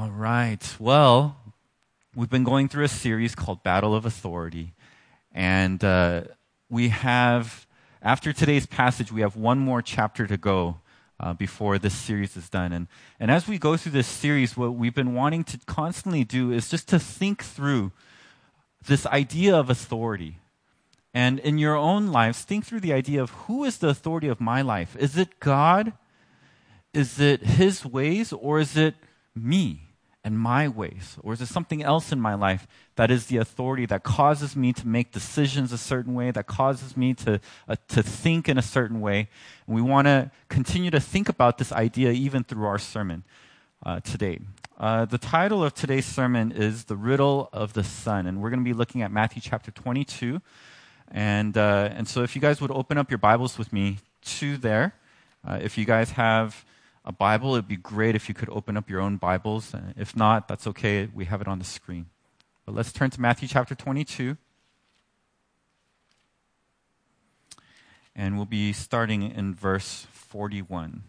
All right. Well, we've been going through a series called Battle of Authority. And we have, after today's passage, we have one more chapter to go before this series is done. And as we go through this series, what we've been wanting to constantly do is just to think through this idea of authority. And in your own lives, think through the idea of who is the authority of my life? Is it God? Is it His ways? Or is it me and my ways? Or is it something else in my life that is the authority that causes me to make decisions a certain way, that causes me to think in a certain way? And we want to continue to think about this idea even through our sermon today. The title of today's sermon is The Riddle of the Son, and we're going to be looking at Matthew chapter 22. And so if you guys would open up your Bibles with me to there. If you guys have a Bible, it'd be great if you could open up your own Bibles. If not, that's okay. We have it on the screen. But let's turn to Matthew chapter 22. And we'll be starting in verse 41.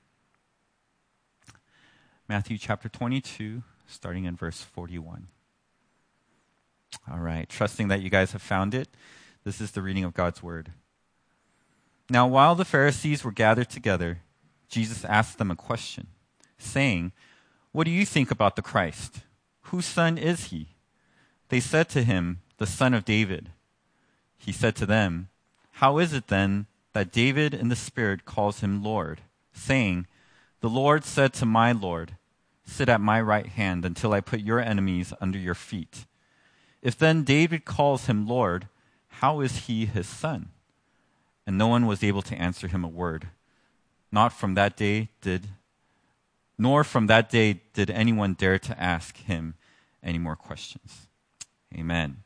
Matthew chapter 22, starting in verse 41. All right, trusting that you guys have found it, this is the reading of God's word. Now, while the Pharisees were gathered together, Jesus asked them a question, saying, "What do you think about the Christ? Whose son is he?" They said to him, "The son of David." He said to them, "How is it then that David in the Spirit calls him Lord, saying, 'The Lord said to my Lord, sit at my right hand until I put your enemies under your feet'? If then David calls him Lord, how is he his son?" And no one was able to answer him a word. Nor from that day did anyone dare to ask him any more questions. Amen.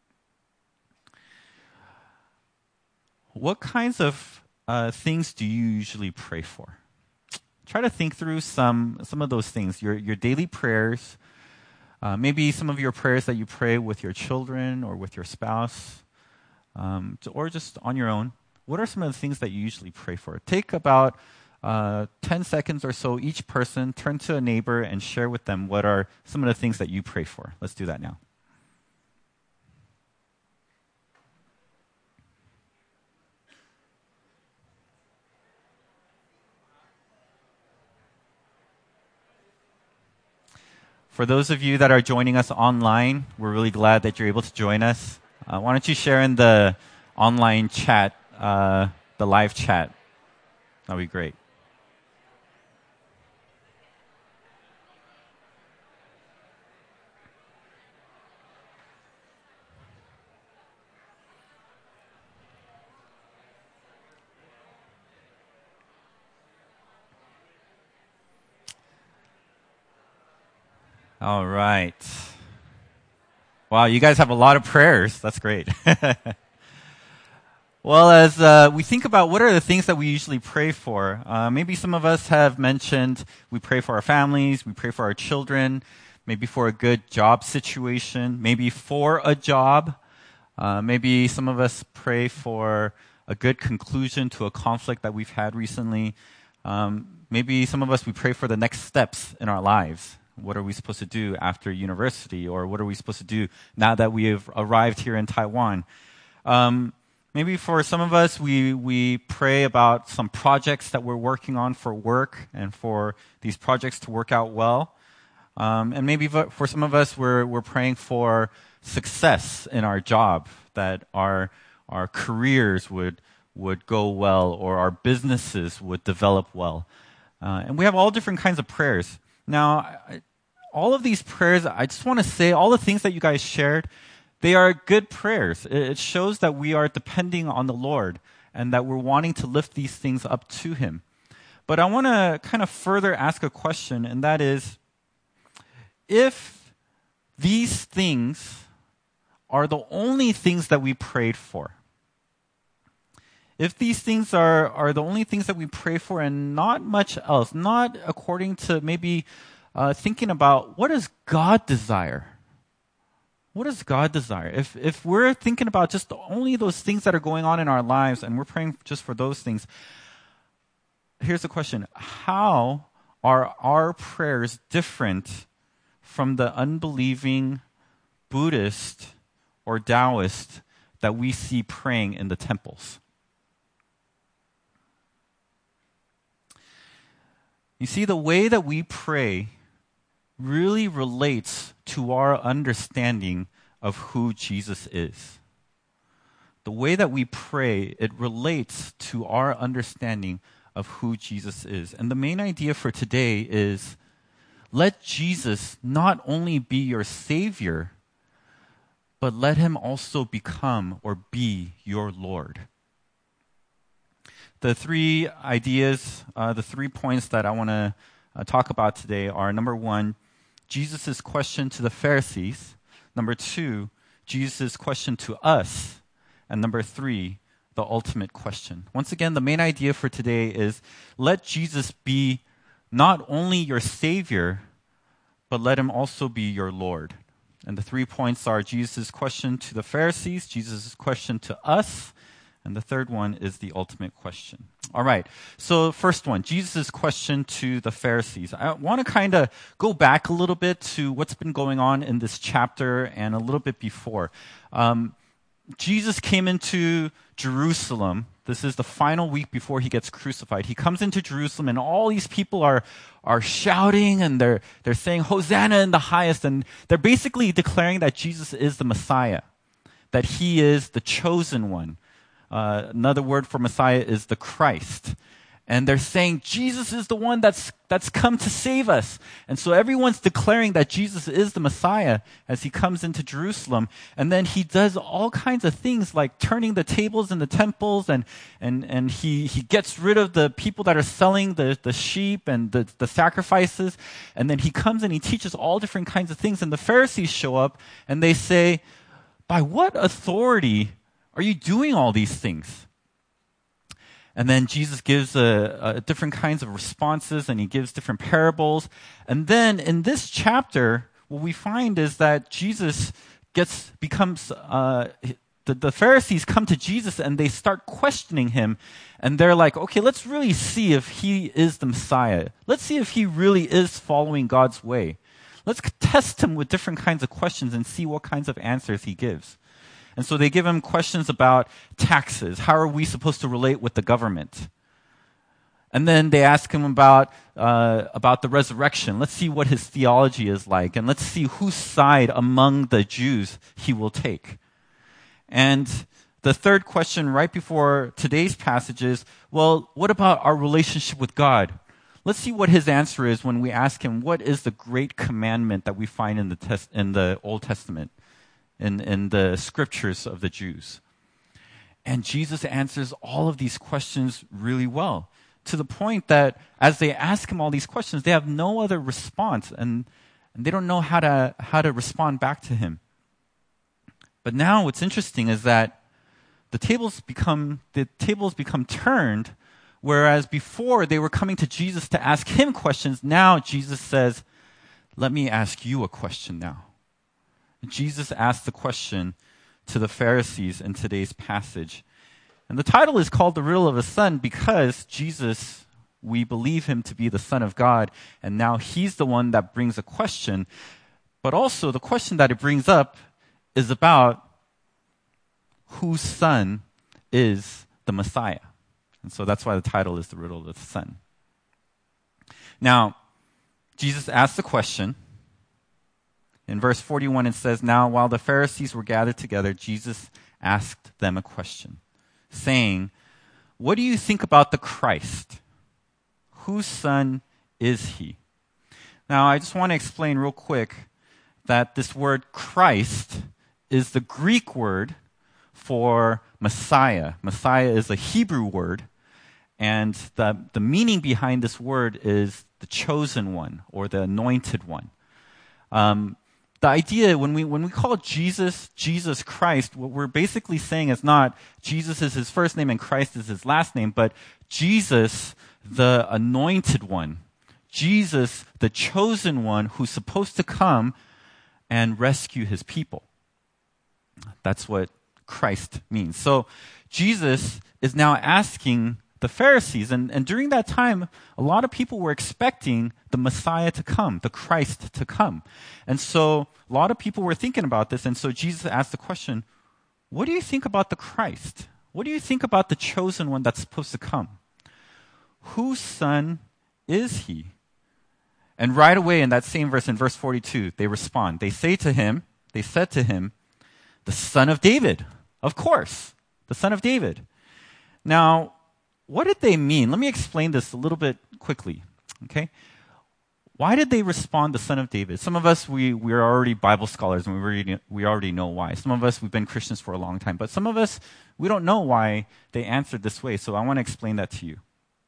What kinds of things do you usually pray for? Try to think through some of those things. Your daily prayers, maybe some of your prayers that you pray with your children or with your spouse, or just on your own. What are some of the things that you usually pray for? Take about 10 seconds or so each person, turn to a neighbor and share with them what are some of the things that you pray for. Let's do that now. For those of you that are joining us online, we're really glad that you're able to join us. Why don't you share in the online chat, the live chat? That'd be great. All right. Wow, you guys have a lot of prayers. That's great. Well, as we think about what are the things that we usually pray for, maybe some of us have mentioned we pray for our families, we pray for our children, maybe for a good job situation, maybe for a job. Maybe some of us pray for a good conclusion to a conflict that we've had recently. Maybe some of us, we pray for the next steps in our lives. What are we supposed to do after university? Or what are we supposed to do now that we have arrived here in Taiwan? Maybe for some of us, we pray about some projects that we're working on for work and for these projects to work out well. And maybe for some of us, we're praying for success in our job, that our careers would go well or our businesses would develop well. And we have all different kinds of prayers. Now, all of these prayers, I just want to say, all the things that you guys shared, they are good prayers. It shows that we are depending on the Lord and that we're wanting to lift these things up to Him. But I want to kind of further ask a question, and that is, if these things are the only things that we prayed for, if these things are the only things that we pray for and not much else, not according to maybe thinking about what does God desire? What does God desire? If we're thinking about just only those things that are going on in our lives and we're praying just for those things, here's the question. How are our prayers different from the unbelieving Buddhist or Taoist that we see praying in the temples. You see, the way that we pray really relates to our understanding of who Jesus is. The way that we pray, it relates to our understanding of who Jesus is. And the main idea for today is, let Jesus not only be your Savior, but let him also become or be your Lord. The three ideas, the 3 points that I want to talk about today are, number one, Jesus' question to the Pharisees. Number two, Jesus' question to us. And number three, the ultimate question. Once again, the main idea for today is, let Jesus be not only your Savior, but let him also be your Lord. And the 3 points are Jesus' question to the Pharisees, Jesus' question to us, and the third one is the ultimate question. All right, so first one, Jesus' question to the Pharisees. I want to kind of go back a little bit to what's been going on in this chapter and a little bit before. Jesus came into Jerusalem. This is the final week before he gets crucified. He comes into Jerusalem, and all these people are shouting, and they're saying, Hosanna in the highest, and they're basically declaring that Jesus is the Messiah, that he is the chosen one. Another word for Messiah is the Christ. And they're saying, Jesus is the one that's come to save us. And so everyone's declaring that Jesus is the Messiah as he comes into Jerusalem. And then he does all kinds of things like turning the tables in the temples, and he gets rid of the people that are selling the sheep and the sacrifices. And then he comes and he teaches all different kinds of things. And the Pharisees show up and they say, by what authority are you doing all these things? And then Jesus gives different kinds of responses, and he gives different parables. And then in this chapter, what we find is that Jesus becomes the Pharisees come to Jesus and they start questioning him. And they're like, okay, let's really see if he is the Messiah. Let's see if he really is following God's way. Let's test him with different kinds of questions and see what kinds of answers he gives. And so they give him questions about taxes. How are we supposed to relate with the government? And then they ask him about the resurrection. Let's see what his theology is like, and let's see whose side among the Jews he will take. And the third question right before today's passage is, well, what about our relationship with God? Let's see what his answer is when we ask him, what is the great commandment that we find in the Old Testament? In the scriptures of the Jews. And Jesus answers all of these questions really well, to the point that as they ask him all these questions, they have no other response, and they don't know how to respond back to him. But now what's interesting is that the tables become turned, whereas before they were coming to Jesus to ask him questions. Now Jesus says, let me ask you a question now. Jesus asked the question to the Pharisees in today's passage. And the title is called The Riddle of the Son because Jesus, we believe him to be the Son of God, and now he's the one that brings a question. But also the question that it brings up is about whose son is the Messiah. And so that's why the title is The Riddle of the Son. Now, Jesus asked the question. In verse 41, it says, now while the Pharisees were gathered together, Jesus asked them a question, saying, what do you think about the Christ? Whose son is he? Now, I just want to explain real quick that this word Christ is the Greek word for Messiah. Messiah is a Hebrew word, and the meaning behind this word is the chosen one or the anointed one. The idea, when we call Jesus Christ, what we're basically saying is not Jesus is his first name and Christ is his last name, but Jesus, the anointed one. Jesus, the chosen one who's supposed to come and rescue his people. That's what Christ means. So Jesus is now asking the Pharisees. And during that time, a lot of people were expecting the Messiah to come, the Christ to come. And so a lot of people were thinking about this. And so Jesus asked the question, what do you think about the Christ? What do you think about the chosen one that's supposed to come? Whose son is he? And right away in that same verse, in verse 42, they respond. They said to him, the son of David. Of course, the son of David. Now, what did they mean? Let me explain this a little bit quickly, okay? Why did they respond the son of David? Some of us, we're already Bible scholars and we already know why. Some of us, we've been Christians for a long time. But some of us, we don't know why they answered this way. So I want to explain that to you.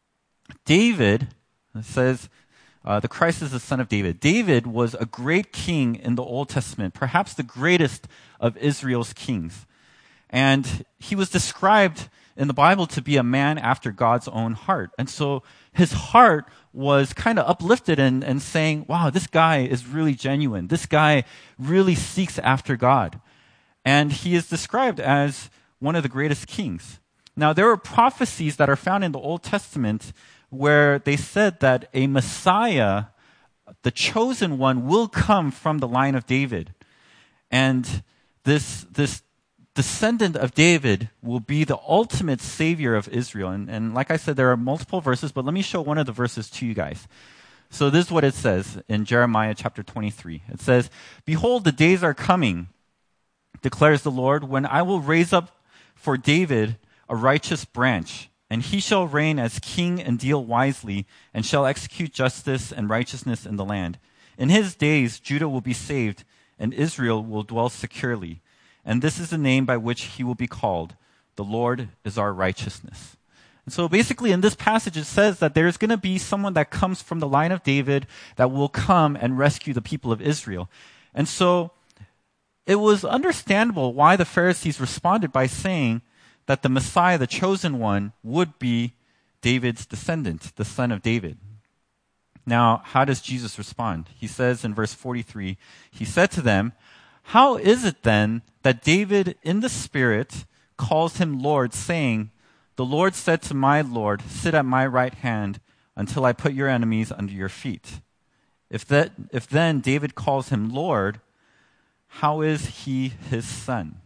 David, it says, the Christ is the son of David. David was a great king in the Old Testament, perhaps the greatest of Israel's kings. And he was described in the Bible to be a man after God's own heart. And so his heart was kind of uplifted and saying, wow, this guy is really genuine. This guy really seeks after God. And he is described as one of the greatest kings. Now, there are prophecies that are found in the Old Testament where they said that a Messiah, the chosen one, will come from the line of David. And this descendant of David will be the ultimate savior of Israel. And like I said, there are multiple verses, but let me show one of the verses to you guys. So this is what it says in Jeremiah chapter 23. It says, "Behold, the days are coming, declares the Lord, when I will raise up for David a righteous branch, and he shall reign as king and deal wisely, and shall execute justice and righteousness in the land. In his days Judah will be saved, and Israel will dwell securely. And this is the name by which he will be called. The Lord is our righteousness." And so basically in this passage it says that there's going to be someone that comes from the line of David that will come and rescue the people of Israel. And so it was understandable why the Pharisees responded by saying that the Messiah, the chosen one, would be David's descendant, the son of David. Now, how does Jesus respond? He says in verse 43, he said to them, "How is it then that David in the Spirit calls him Lord, saying, 'The Lord said to my Lord, sit at my right hand until I put your enemies under your feet'? If then David calls him Lord, how is he his son?"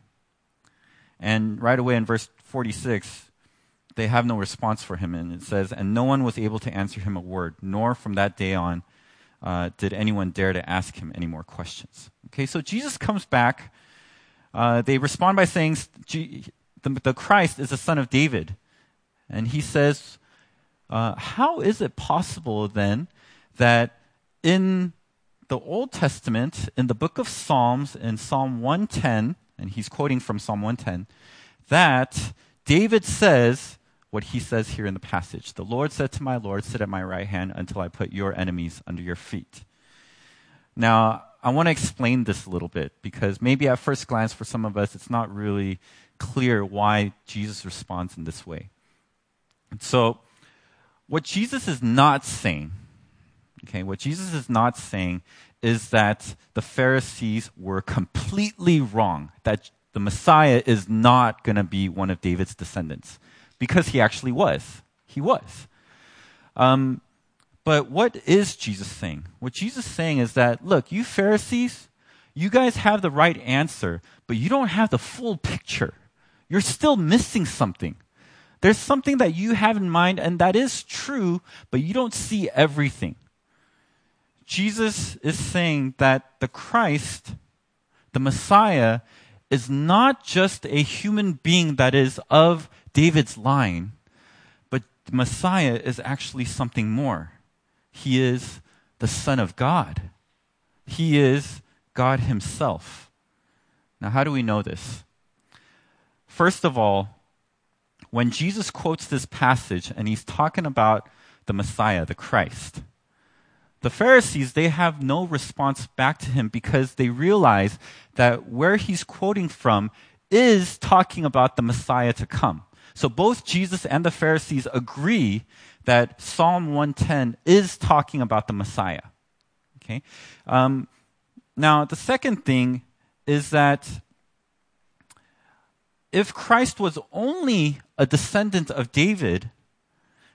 And right away in verse 46, they have no response for him. And it says, "And no one was able to answer him a word, nor from that day on did anyone dare to ask him any more questions." Okay, so Jesus comes back. They respond by saying, the Christ is the son of David. And he says, how is it possible then that in the Old Testament, in the book of Psalms, in Psalm 110, and he's quoting from Psalm 110, that David says what he says here in the passage. "The Lord said to my Lord, sit at my right hand until I put your enemies under your feet." Now, I want to explain this a little bit because maybe at first glance for some of us, it's not really clear why Jesus responds in this way. So, what Jesus is not saying, is that the Pharisees were completely wrong, that the Messiah is not going to be one of David's descendants, because he actually was. He was. But what is Jesus saying? What Jesus is saying is that, look, you Pharisees, you guys have the right answer, but you don't have the full picture. You're still missing something. There's something that you have in mind, and that is true, but you don't see everything. Jesus is saying that the Christ, the Messiah, is not just a human being that is of David's line, but the Messiah is actually something more. He is the Son of God. He is God himself. Now, how do we know this? First of all, when Jesus quotes this passage and he's talking about the Messiah, the Christ, the Pharisees, they have no response back to him because they realize that where he's quoting from is talking about the Messiah to come. So both Jesus and the Pharisees agree that Psalm 110 is talking about the Messiah. Okay. Now, the second thing is that if Christ was only a descendant of David,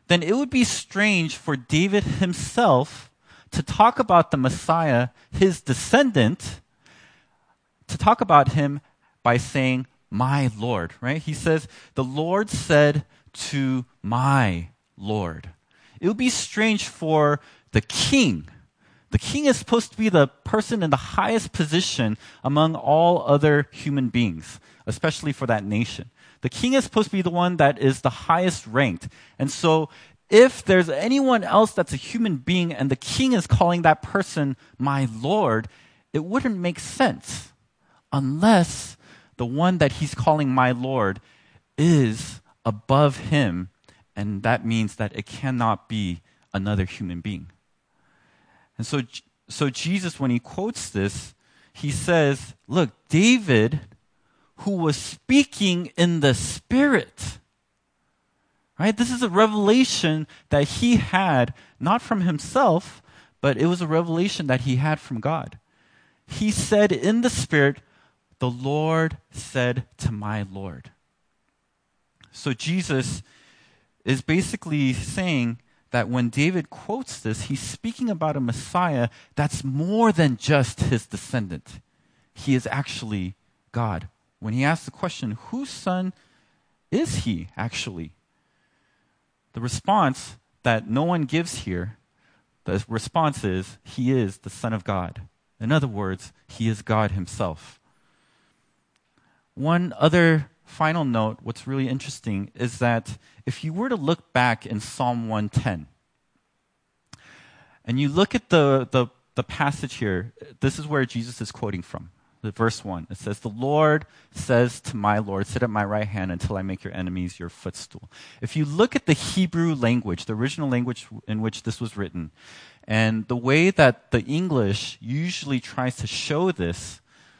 then it would be strange for David himself to talk about the Messiah, his descendant, to talk about him by saying, my Lord, right? He says, the Lord said to my Lord. It would be strange for the king. The king is supposed to be the person in the highest position among all other human beings, especially for that nation. The king is supposed to be the one that is the highest ranked. And so if there's anyone else that's a human being and the king is calling that person my Lord, it wouldn't make sense unless the one that he's calling my Lord is above him, and that means that it cannot be another human being. And so Jesus, when he quotes this, he says, look, David, who was speaking in the Spirit, right? This is a revelation that he had, not from himself, but it was a revelation that he had from God. He said in the Spirit, the Lord said to my Lord. So Jesus is basically saying that when David quotes this, he's speaking about a Messiah that's more than just his descendant. He is actually God. When he asks the question, whose son is he actually? The response that no one gives here, the response is, he is the Son of God. In other words, he is God himself. One other final note, what's really interesting is that if you were to look back in Psalm 110, and you look at the passage here, this is where Jesus is quoting from, the verse 1. It says, the Lord says to my Lord, sit at my right hand until I make your enemies your footstool. If you look at the Hebrew language, the original language in which this was written, and the way that the English usually tries to show this,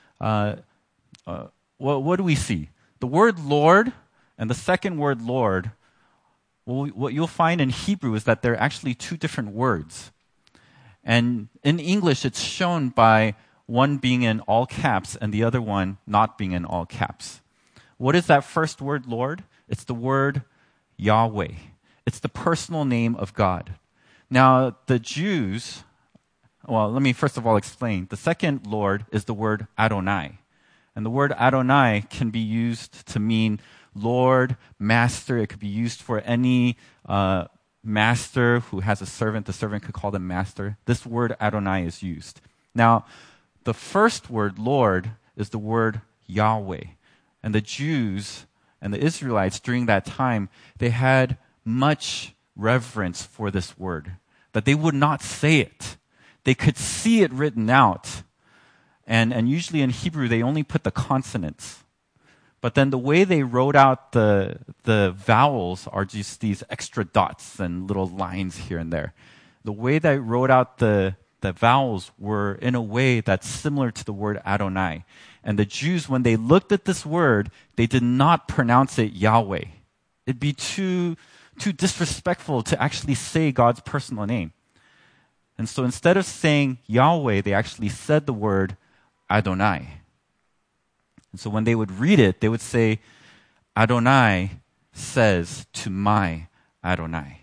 what do we see? The word Lord and the second word Lord, well, what you'll find in Hebrew is that they're actually two different words. And in English, it's shown by one being in all caps and the other one not being in all caps. What is that first word, Lord? It's the word Yahweh. It's the personal name of God. Now, the Jews, well, let me first of all explain. The second Lord is the word Adonai. And the word Adonai can be used to mean Lord, Master. It could be used for any master who has a servant. The servant could call them Master. This word Adonai is used. Now, the first word, Lord, is the word Yahweh. And the Jews and the Israelites during that time, they had much reverence for this word, that they would not say it. They could see it written out. And usually in Hebrew, they only put the consonants. But then the way they wrote out the vowels are just these extra dots and little lines here and there. The way they wrote out the vowels were in a way that's similar to the word Adonai. And the Jews, when they looked at this word, they did not pronounce it Yahweh. It'd be too disrespectful to actually say God's personal name. And so instead of saying Yahweh, they actually said the word Adonai. And so when they would read it, they would say, Adonai says to my Adonai.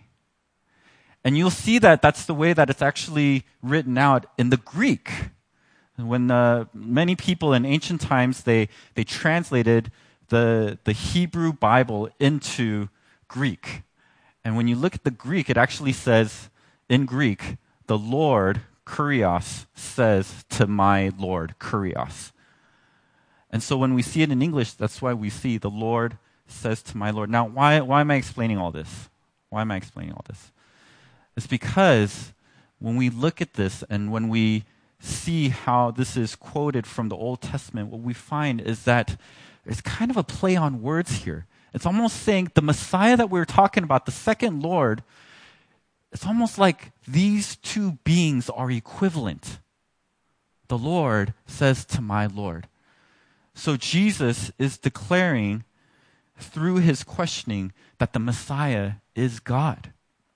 And you'll see that that's the way that it's actually written out in the Greek. When many people in ancient times, they translated the Hebrew Bible into Greek. And when you look at the Greek, it actually says in Greek, the Lord, Kurios, says to my Lord, Kurios. And so when we see it in English, that's why we see the Lord says to my Lord. Now, why am I explaining all this? Why am I explaining all this? It's because when we look at this and when we see how this is quoted from the Old Testament, what we find is that there's kind of a play on words here. It's almost saying the Messiah that we're talking about, the second Lord, it's almost like these two beings are equivalent. The Lord says to my Lord. So Jesus is declaring through his questioning that the Messiah is God.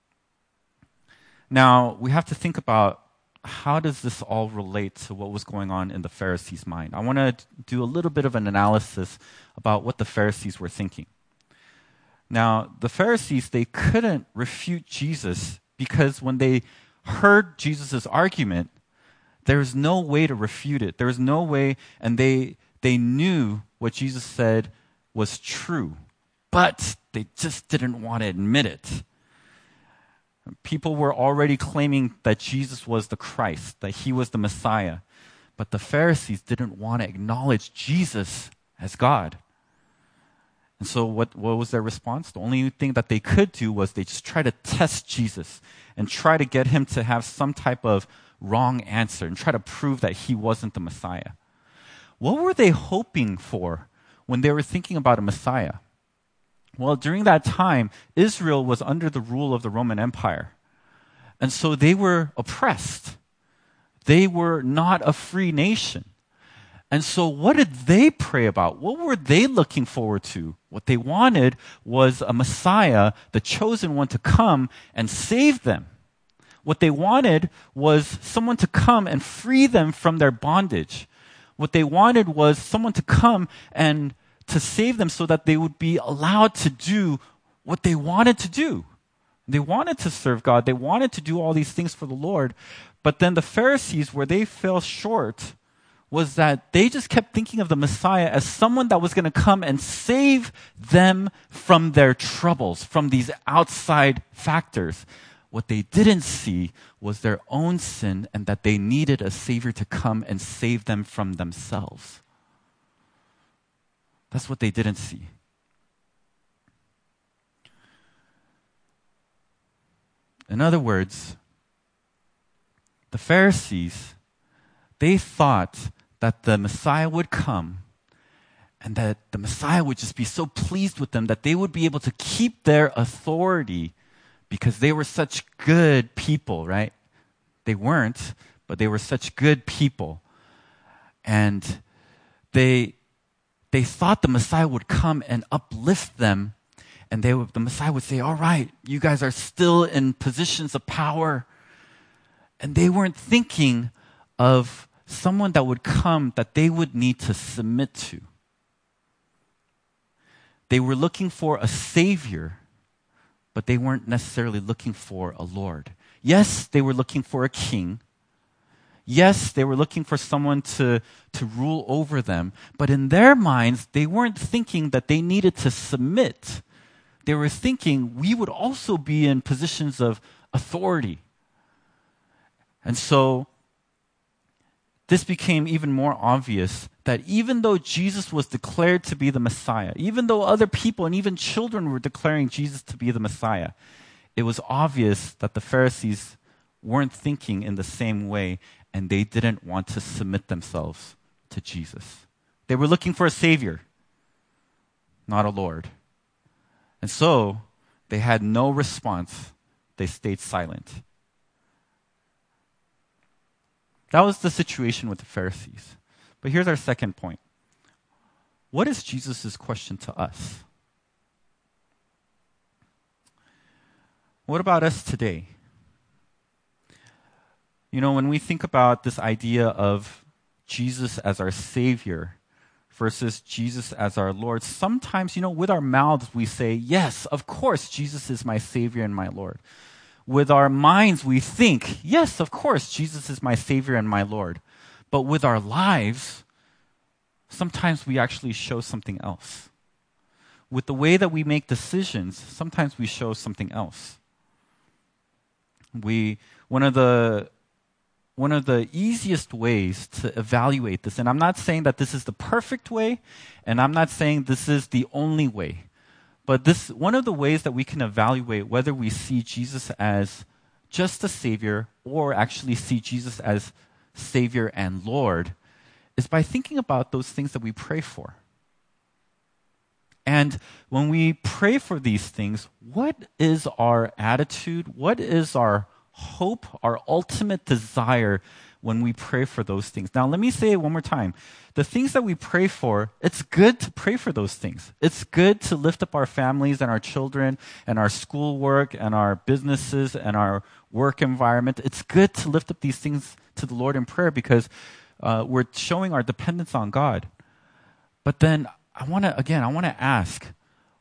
Now, we have to think about how does this all relate to what was going on in the Pharisees' mind. I want to do a little bit of an analysis about what the Pharisees were thinking. Now, the Pharisees, they couldn't refute Jesus because when they heard Jesus' argument, there was no way to refute it. There was no way, and they knew what Jesus said was true, but they just didn't want to admit it. People were already claiming that Jesus was the Christ, that he was the Messiah, but the Pharisees didn't want to acknowledge Jesus as God. And so what was their response? The only thing that they could do was they just try to test Jesus and try to get him to have some type of wrong answer and try to prove that he wasn't the Messiah. What were they hoping for when they were thinking about a Messiah? Well, during that time, Israel was under the rule of the Roman Empire. And so they were oppressed. They were not a free nation. And so what did they pray about? What were they looking forward to? What they wanted was a Messiah, the chosen one, to come and save them. What they wanted was someone to come and free them from their bondage. What they wanted was someone to come and to save them so that they would be allowed to do what they wanted to do. They wanted to serve God. They wanted to do all these things for the Lord. But then the Pharisees, where they fell short, was that they just kept thinking of the Messiah as someone that was going to come and save them from their troubles, from these outside factors. What they didn't see was their own sin and that they needed a Savior to come and save them from themselves. That's what they didn't see. In other words, the Pharisees, they thought that the Messiah would come and that the Messiah would just be so pleased with them that they would be able to keep their authority because they were such good people, right? They weren't, but they were such good people. And they thought the Messiah would come and uplift them, and the Messiah would say, all right, you guys are still in positions of power. And they weren't thinking of someone that would come that they would need to submit to. They were looking for a Savior, but they weren't necessarily looking for a Lord. Yes, they were looking for a king. Yes, they were looking for someone to rule over them. But in their minds, they weren't thinking that they needed to submit. They were thinking we would also be in positions of authority. And so this became even more obvious that even though Jesus was declared to be the Messiah, even though other people and even children were declaring Jesus to be the Messiah, it was obvious that the Pharisees weren't thinking in the same way, and they didn't want to submit themselves to Jesus. They were looking for a Savior, not a Lord. And so they had no response. They stayed silent. That was the situation with the Pharisees. But here's our second point. What is Jesus' question to us? What about us today? You know, when we think about this idea of Jesus as our Savior versus Jesus as our Lord, sometimes, with our mouths we say, yes, of course, Jesus is my Savior and my Lord. With our minds we think, yes, of course, Jesus is my Savior and my Lord. But with our lives, sometimes we actually show something else. With the way that we make decisions, sometimes we show something else. One of the easiest ways to evaluate this, and I'm not saying that this is the perfect way, and I'm not saying this is the only way, but one of the ways that we can evaluate whether we see Jesus as just a Savior or actually see Jesus as Savior and Lord is by thinking about those things that we pray for. And when we pray for these things, what is our attitude? What is our hope, our ultimate desire when we pray for those things? Now, let me say it one more time. The things that we pray for, it's good to pray for those things. It's good to lift up our families and our children and our schoolwork and our businesses and our work environment. It's good to lift up these things to the Lord in prayer because we're showing our dependence on God. But then I want to ask,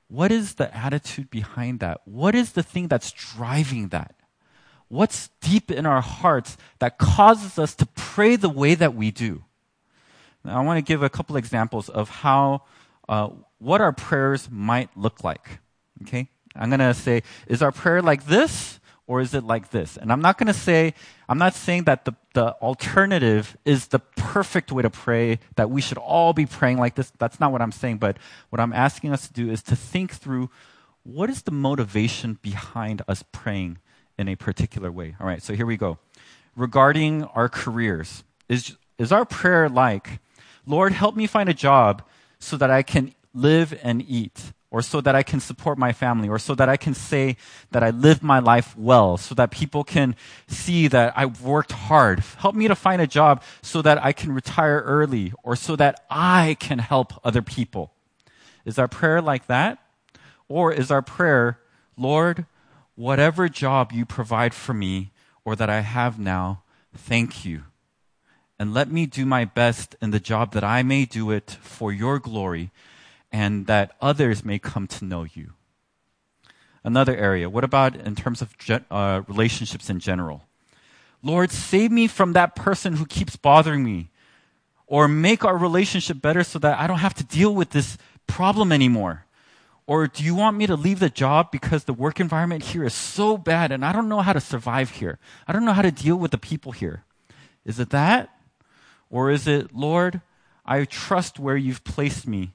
what is the attitude behind that? What is the thing that's driving that? What's deep in our hearts that causes us to pray the way that we do? Now, I want to give a couple examples of how, what our prayers might look like. Okay? I'm going to say, is our prayer like this or is it like this? And I'm not saying that the alternative is the perfect way to pray, that we should all be praying like this. That's not what I'm saying. But what I'm asking us to do is to think through, what is the motivation behind us praying in a particular way? All right, so here we go. Regarding our careers, is our prayer like, Lord, help me find a job so that I can live and eat, or so that I can support my family, or so that I can say that I live my life well, so that people can see that I've worked hard. Help me to find a job so that I can retire early, or so that I can help other people. Is our prayer like that? Or is our prayer, Lord, whatever job you provide for me or that I have now, thank you. And let me do my best in the job that I may do it for your glory and that others may come to know you. Another area, what about in terms of relationships in general? Lord, save me from that person who keeps bothering me, or make our relationship better so that I don't have to deal with this problem anymore. Or do you want me to leave the job because the work environment here is so bad and I don't know how to survive here? I don't know how to deal with the people here. Is it that? Or is it, Lord, I trust where you've placed me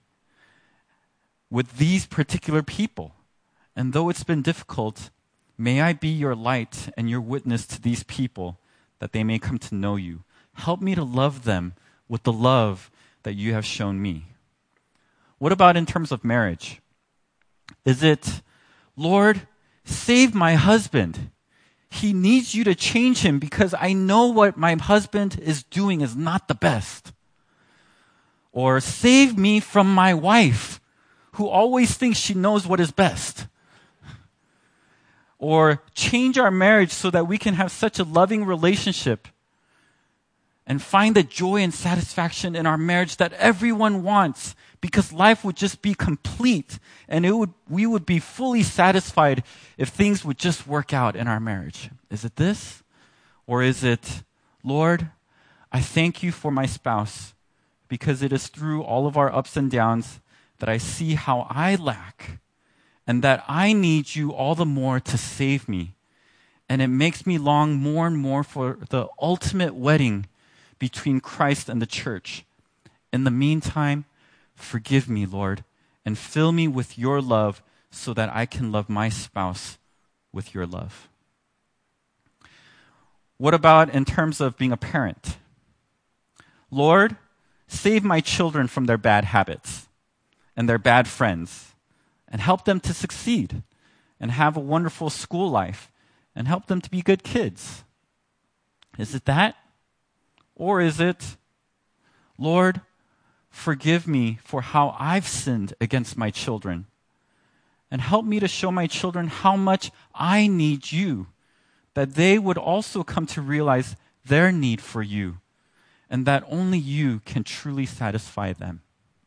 with these particular people. And though it's been difficult, may I be your light and your witness to these people that they may come to know you. Help me to love them with the love that you have shown me. What about in terms of marriage? Is it, Lord, save my husband. He needs you to change him because I know what my husband is doing is not the best. Or save me from my wife, who always thinks she knows what is best. Or change our marriage so that we can have such a loving relationship and find the joy and satisfaction in our marriage that everyone wants, because life would just be complete and we would be fully satisfied if things would just work out in our marriage. Is it this? Or is it, Lord, I thank you for my spouse because it is through all of our ups and downs that I see how I lack and that I need you all the more to save me. And it makes me long more and more for the ultimate wedding between Christ and the church. In the meantime, forgive me, Lord, and fill me with your love so that I can love my spouse with your love. What about in terms of being a parent? Lord, save my children from their bad habits and their bad friends, and help them to succeed and have a wonderful school life and help them to be good kids. Is it that? Or is it, Lord, forgive me for how I've sinned against my children and help me to show my children how much I need you, that they would also come to realize their need for you and that only you can truly satisfy them.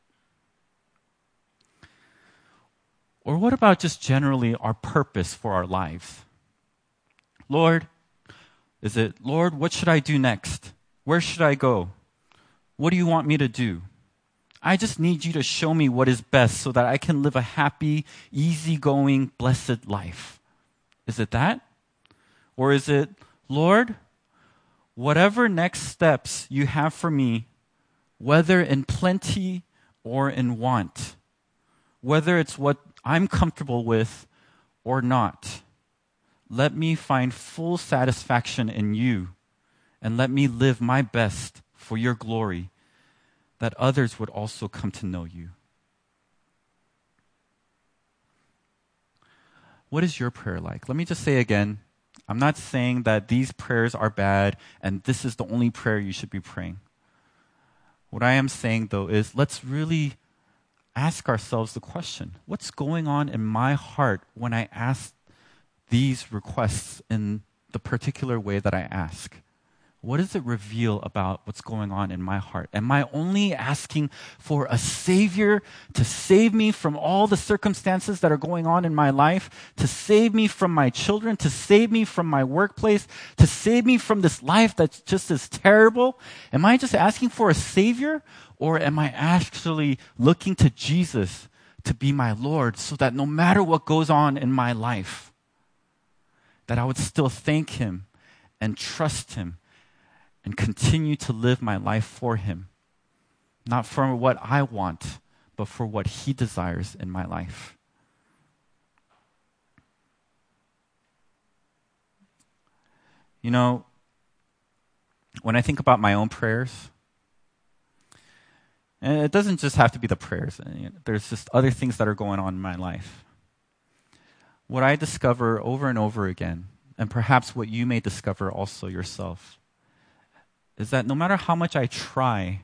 Or what about just generally our purpose for our lives? Lord, is it, Lord, what should I do next? Where should I go? What do you want me to do? I just need you to show me what is best so that I can live a happy, easygoing, blessed life. Is it that? Or is it, Lord, whatever next steps you have for me, whether in plenty or in want, whether it's what I'm comfortable with or not, let me find full satisfaction in you and let me live my best for your glory, that others would also come to know you. What is your prayer like? Let me just say again, I'm not saying that these prayers are bad and this is the only prayer you should be praying. What I am saying, though, is let's really ask ourselves the question, what's going on in my heart when I ask these requests in the particular way that I ask? what does it reveal about what's going on in my heart? Am I only asking for a Savior to save me from all the circumstances that are going on in my life, to save me from my children, to save me from my workplace, to save me from this life that's just as terrible? Am I just asking for a Savior, or am I actually looking to Jesus to be my Lord so that no matter what goes on in my life, that I would still thank Him and trust Him and continue to live my life for Him, not for what I want, but for what He desires in my life. You know, when I think about my own prayers, and it doesn't just have to be the prayers, there's just other things that are going on in my life. What I discover over and over again, and perhaps what you may discover also yourself, is that no matter how much I try,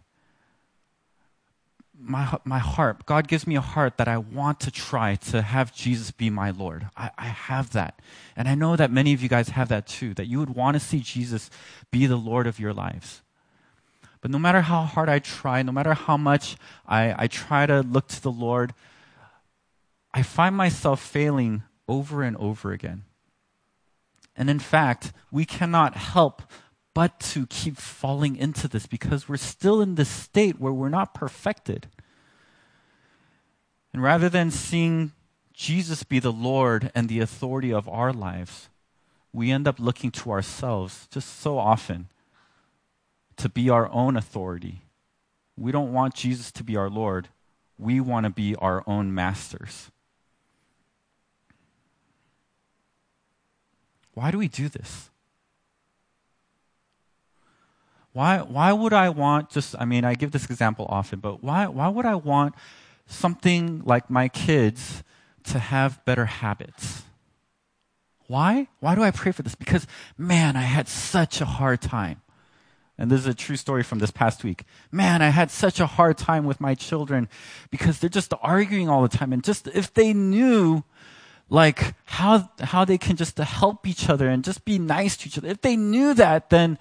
my heart, God gives me a heart that I want to try to have Jesus be my Lord. I have that. And I know that many of you guys have that too, that you would want to see Jesus be the Lord of your lives. But no matter how hard I try, no matter how much I try to look to the Lord, I find myself failing over and over again. And in fact, we cannot help but to keep falling into this because we're still in this state where we're not perfected. And rather than seeing Jesus be the Lord and the authority of our lives, we end up looking to ourselves just so often to be our own authority. We don't want Jesus to be our Lord. We want to be our own masters. Why do we do this? Why would I want I give this example often, but why would I want something like my kids to have better habits? Why? Why do I pray for this? Because, man, I had such a hard time. And this is a true story from this past week. Man, I had such a hard time with my children because they're just arguing all the time. And just if they knew like how they can just help each other and just be nice to each other, if they knew that, then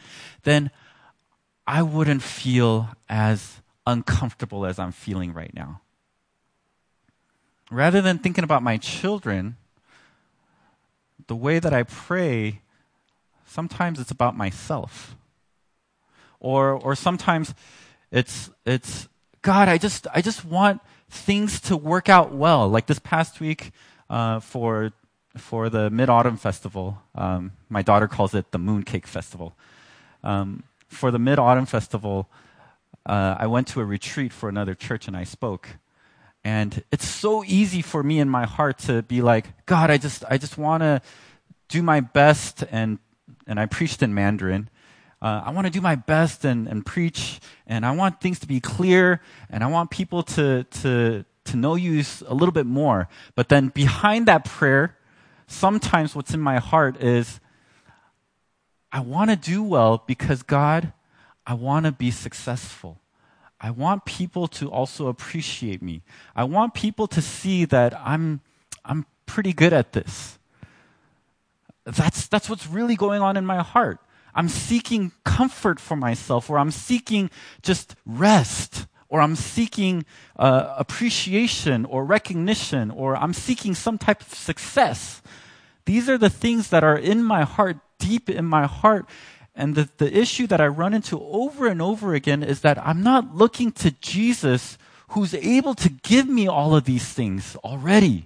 I wouldn't feel as uncomfortable as I'm feeling right now. Rather than thinking about my children, the way that I pray, sometimes it's about myself. Or sometimes it's God, I just want things to work out well. Like this past week for the Mid-Autumn Festival, my daughter calls it the Mooncake Festival. For the Mid-Autumn Festival, I went to a retreat for another church and I spoke. And it's so easy for me in my heart to be like, God, I just want to do my best, and I preached in Mandarin. I want to do my best and preach, and I want things to be clear, and I want people to know you a little bit more. But then behind that prayer, sometimes what's in my heart is, I want to do well because God, I want to be successful. I want people to also appreciate me. I want people to see that I'm pretty good at this. That's what's really going on in my heart. I'm seeking comfort for myself, or I'm seeking just rest, or I'm seeking appreciation or recognition, or I'm seeking some type of success. These are the things that are in my heart, deep in my heart. And the issue that I run into over and over again is that I'm not looking to Jesus, who's able to give me all of these things already.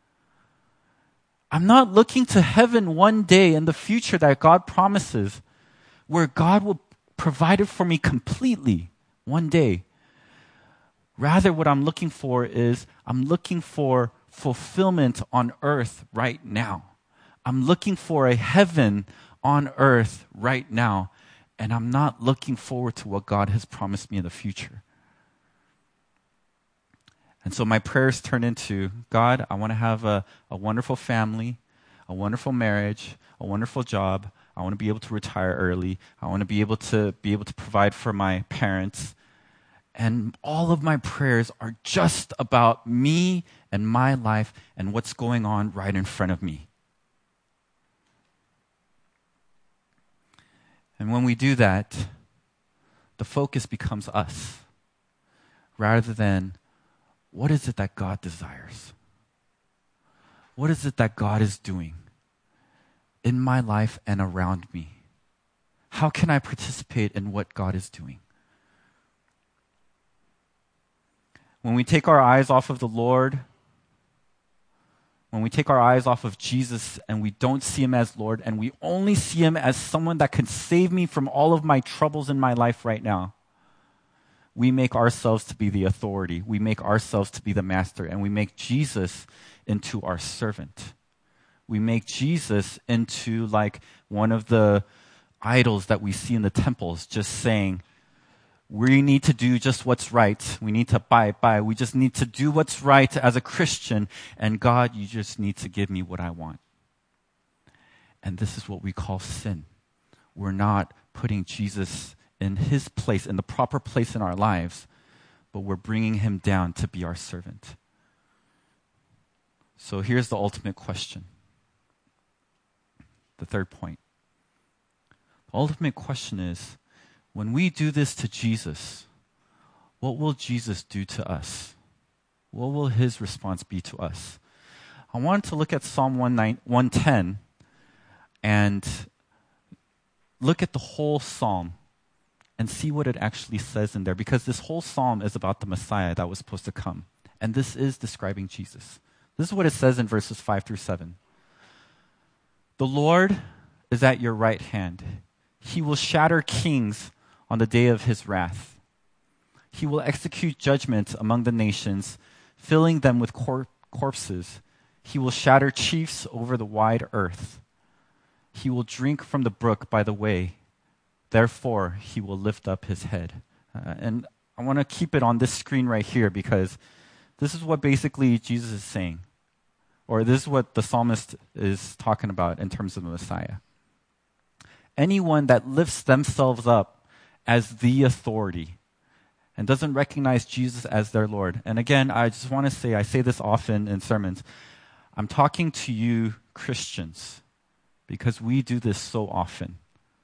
I'm not looking to heaven one day in the future that God promises, where God will provide it for me completely one day. Rather, what I'm looking for is I'm looking for fulfillment on earth right now. I'm looking for a heaven on earth right now, and I'm not looking forward to what God has promised me in the future. And so my prayers turn into, God, I want to have a wonderful family, a wonderful marriage, a wonderful job. I want to be able to retire early. I want to be able to provide for my parents. And all of my prayers are just about me and my life and what's going on right in front of me. And when we do that, the focus becomes us rather than what is it that God desires? What is it that God is doing in my life and around me? How can I participate in what God is doing? When we take our eyes off of the Lord, when we take our eyes off of Jesus and we don't see him as Lord and we only see him as someone that can save me from all of my troubles in my life right now, we make ourselves to be the authority. We make ourselves to be the master, and we make Jesus into our servant. We make Jesus into like one of the idols that we see in the temples, just saying, we need to do just what's right. We need to buy. We just need to do what's right as a Christian. And God, you just need to give me what I want. And this is what we call sin. We're not putting Jesus in his place, in the proper place in our lives, but we're bringing him down to be our servant. So here's the ultimate question. The third point. The ultimate question is, when we do this to Jesus, what will Jesus do to us? What will his response be to us? I wanted to look at Psalm 110 and look at the whole psalm and see what it actually says in there, because this whole psalm is about the Messiah that was supposed to come. And this is describing Jesus. This is what it says in verses 5 through 7. The Lord is at your right hand. He will shatter kings on the day of his wrath. He will execute judgment among the nations, filling them with corpses. He will shatter chiefs over the wide earth. He will drink from the brook by the way. Therefore, he will lift up his head. And I want to keep it on this screen right here, because this is what basically Jesus is saying. Or this is what the psalmist is talking about in terms of the Messiah. Anyone that lifts themselves up as the authority and doesn't recognize Jesus as their Lord. And again, I just want to say, I say this often in sermons, I'm talking to you Christians because we do this so often.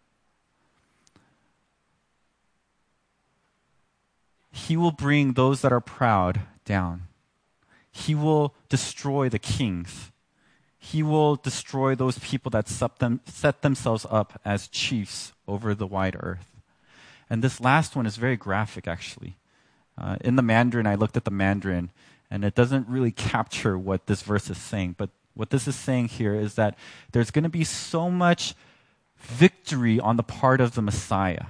He will bring those that are proud down. He will destroy the kings. He will destroy those people that set themselves up as chiefs over the wide earth. And this last one is very graphic, actually. In the Mandarin, I looked at the Mandarin, and it doesn't really capture what this verse is saying. But what this is saying here is that there's going to be so much victory on the part of the Messiah.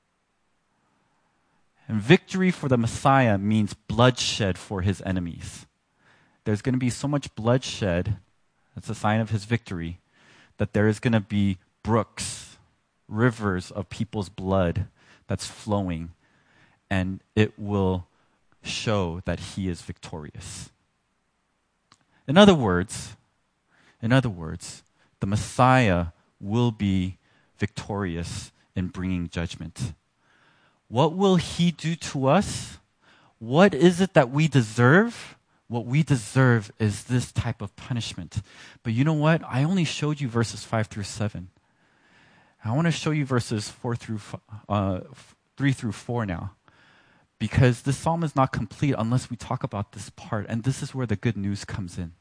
And victory for the Messiah means bloodshed for his enemies. There's going to be so much bloodshed, that's a sign of his victory, that there is going to be brooks, rivers of people's blood that's flowing, and it will show that he is victorious. In other words, the Messiah will be victorious in bringing judgment. What will he do to us? What is it that we deserve? What we deserve is this type of punishment. But you know what? I only showed you verses 5 through 7. I want to show you verses 3 through 4 now. Because this psalm is not complete unless we talk about this part. And this is where the good news comes in.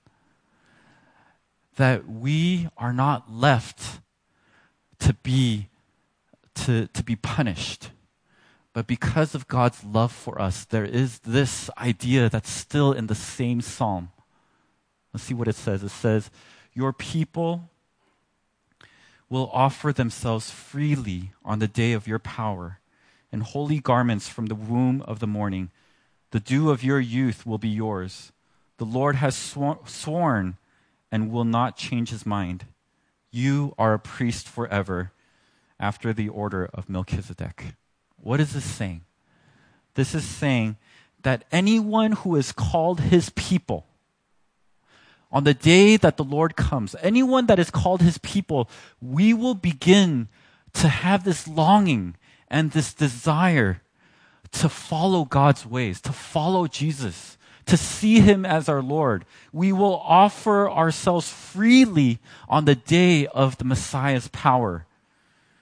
That we are not left to be punished. But because of God's love for us, there is this idea that's still in the same psalm. Let's see what it says. It says, your people will offer themselves freely on the day of your power, in holy garments from the womb of the morning. The dew of your youth will be yours. The Lord has sworn and will not change his mind. You are a priest forever, after the order of Melchizedek. What is this saying? This is saying that anyone who is called his people, on the day that the Lord comes, anyone that is called his people, we will begin to have this longing and this desire to follow God's ways, to follow Jesus, to see him as our Lord. We will offer ourselves freely on the day of the Messiah's power.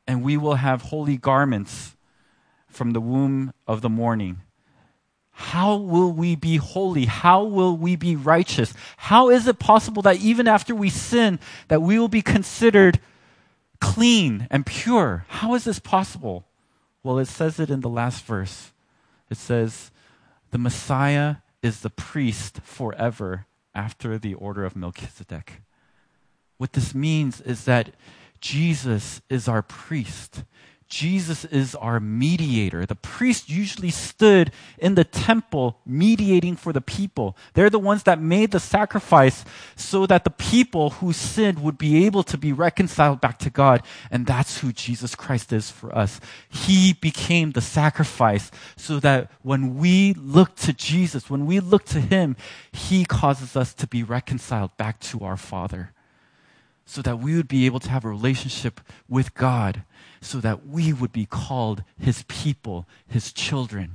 and we will have holy garments from the womb of the morning. How will we be holy? How will we be righteous? How is it possible that even after we sin, that we will be considered clean and pure? How is this possible? Well, it says it in the last verse. It says, the Messiah is the priest forever after the order of Melchizedek. What this means is that Jesus is our priest. Jesus is our mediator. The priest usually stood in the temple mediating for the people. They're the ones that made the sacrifice so that the people who sinned would be able to be reconciled back to God. And that's who Jesus Christ is for us. He became the sacrifice so that when we look to Jesus, when we look to him, he causes us to be reconciled back to our Father, so that we would be able to have a relationship with God, so that we would be called his people, his children.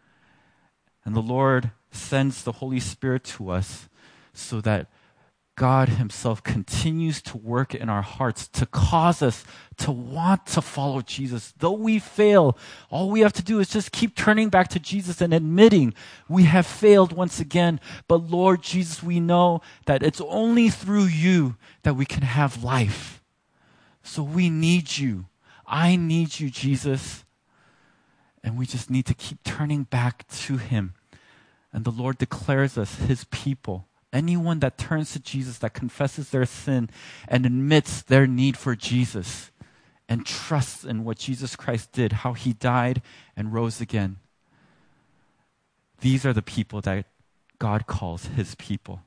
And the Lord sends the Holy Spirit to us so that God himself continues to work in our hearts to cause us to want to follow Jesus. Though we fail, all we have to do is just keep turning back to Jesus and admitting we have failed once again. But Lord Jesus, we know that it's only through you that we can have life. So we need you. I need you, Jesus. And we just need to keep turning back to him. And the Lord declares us his people. Anyone that turns to Jesus, that confesses their sin and admits their need for Jesus and trusts in what Jesus Christ did, how he died and rose again. These are the people that God calls his people.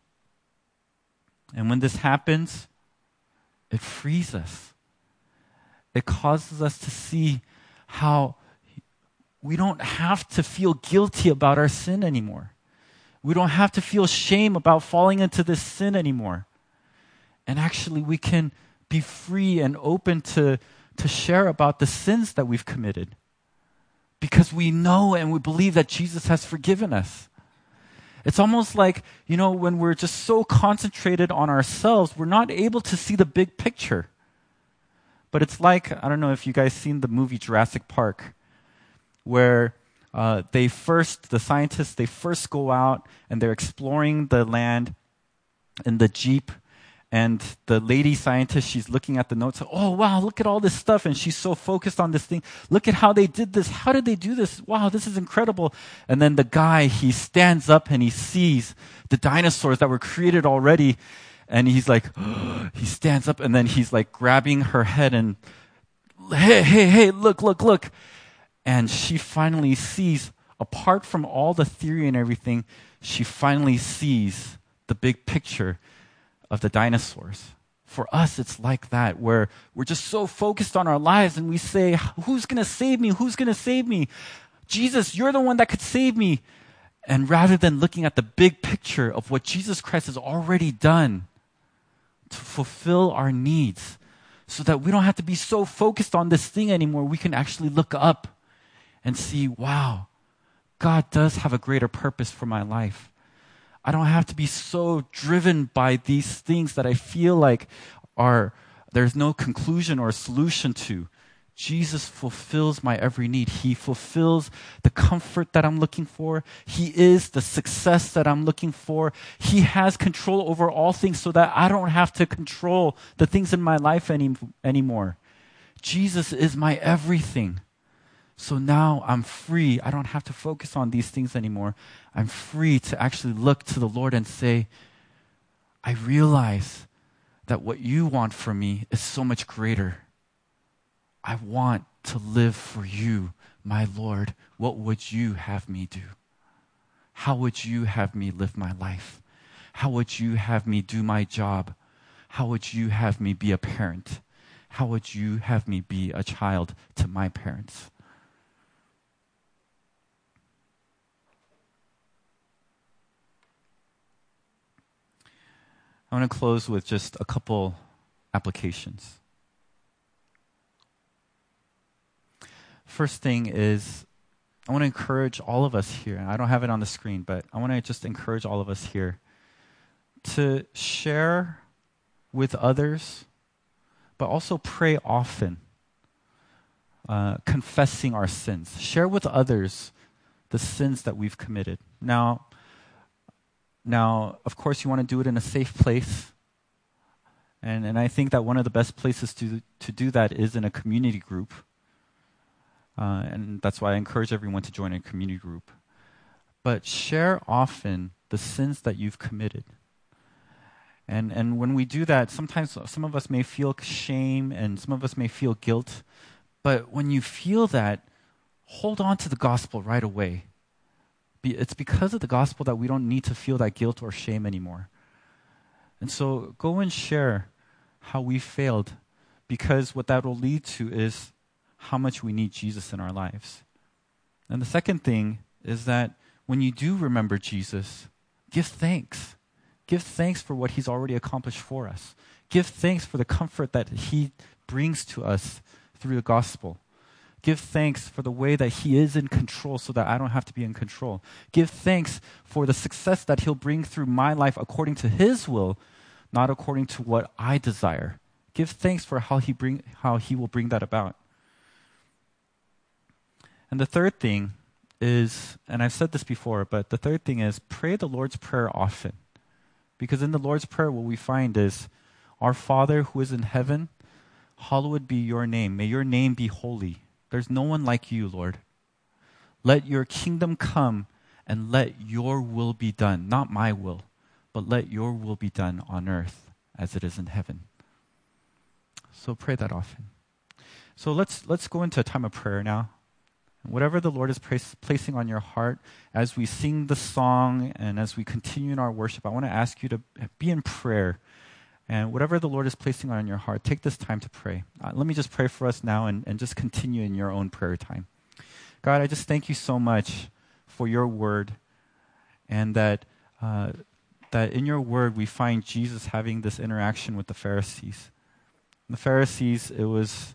And when this happens, it frees us. It causes us to see how we don't have to feel guilty about our sin anymore. We don't have to feel shame about falling into this sin anymore. And actually, we can be free and open to share about the sins that we've committed, because we know and we believe that Jesus has forgiven us. It's almost like, when we're just so concentrated on ourselves, we're not able to see the big picture. But it's like, I don't know if you guys seen the movie Jurassic Park, where the scientists first go out and they're exploring the land in the Jeep. And the lady scientist, she's looking at the notes. Oh, wow, look at all this stuff. And she's so focused on this thing. Look at how they did this. How did they do this? Wow, this is incredible. And then the guy, he stands up and he sees the dinosaurs that were created already. And he's like, he stands up and then he's like grabbing her head and, hey, look. And she finally sees, apart from all the theory and everything, she finally sees the big picture of the dinosaurs. For us, it's like that, where we're just so focused on our lives and we say, who's going to save me? Who's going to save me? Jesus, you're the one that could save me. And rather than looking at the big picture of what Jesus Christ has already done to fulfill our needs, so that we don't have to be so focused on this thing anymore, we can actually look up and see, wow, God does have a greater purpose for my life. I don't have to be so driven by these things that I feel like there's no conclusion or solution to. Jesus fulfills my every need. He fulfills the comfort that I'm looking for. He is the success that I'm looking for. He has control over all things so that I don't have to control the things in my life anymore. Jesus is my everything. So now I'm free. I don't have to focus on these things anymore. I'm free to actually look to the Lord and say, I realize that what you want for me is so much greater. I want to live for you, my Lord. What would you have me do? How would you have me live my life? How would you have me do my job? How would you have me be a parent? How would you have me be a child to my parents? I want to close with just a couple applications. First thing is, I want to encourage all of us here, and I don't have it on the screen, but I want to just encourage all of us here to share with others, but also pray often confessing our sins. Share with others the sins that we've committed. Now, of course, you want to do it in a safe place. And I think that one of the best places to do that is in a community group. And that's why I encourage everyone to join a community group. But share often the sins that you've committed. And when we do that, sometimes some of us may feel shame and some of us may feel guilt. But when you feel that, hold on to the gospel right away. It's because of the gospel that we don't need to feel that guilt or shame anymore. And so go and share how we failed, because what that will lead to is how much we need Jesus in our lives. And the second thing is that when you do remember Jesus, give thanks. Give thanks for what he's already accomplished for us. Give thanks for the comfort that he brings to us through the gospel. Give thanks for the way that he is in control so that I don't have to be in control. Give thanks for the success that he'll bring through my life according to his will, not according to what I desire. Give thanks for how he will bring that about. And the third thing is, and I've said this before, but the third thing is pray the Lord's Prayer often. Because in the Lord's Prayer, what we find is, Our Father who is in heaven, hallowed be your name. May your name be holy. There's no one like you, Lord. Let your kingdom come and let your will be done. Not my will, but let your will be done on earth as it is in heaven. So pray that often. So let's go into a time of prayer now. Whatever the Lord is placing on your heart as we sing the song and as we continue in our worship, I want to ask you to be in prayer. And whatever the Lord is placing on your heart, take this time to pray. Let me just pray for us now and just continue in your own prayer time. God, I just thank you so much for your word, and that in your word we find Jesus having this interaction with the Pharisees. The Pharisees, it was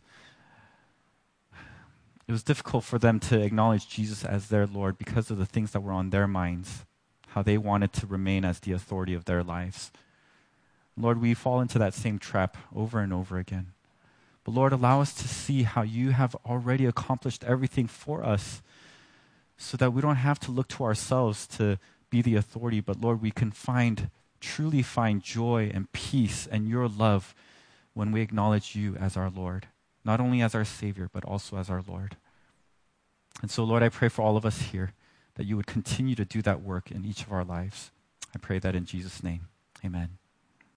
difficult for them to acknowledge Jesus as their Lord because of the things that were on their minds, how they wanted to remain as the authority of their lives. Lord, we fall into that same trap over and over again. But Lord, allow us to see how you have already accomplished everything for us so that we don't have to look to ourselves to be the authority, but Lord, we can truly find joy and peace and your love when we acknowledge you as our Lord. Not only as our Savior, but also as our Lord. And so, Lord, I pray for all of us here that you would continue to do that work in each of our lives. I pray that in Jesus' name. Amen.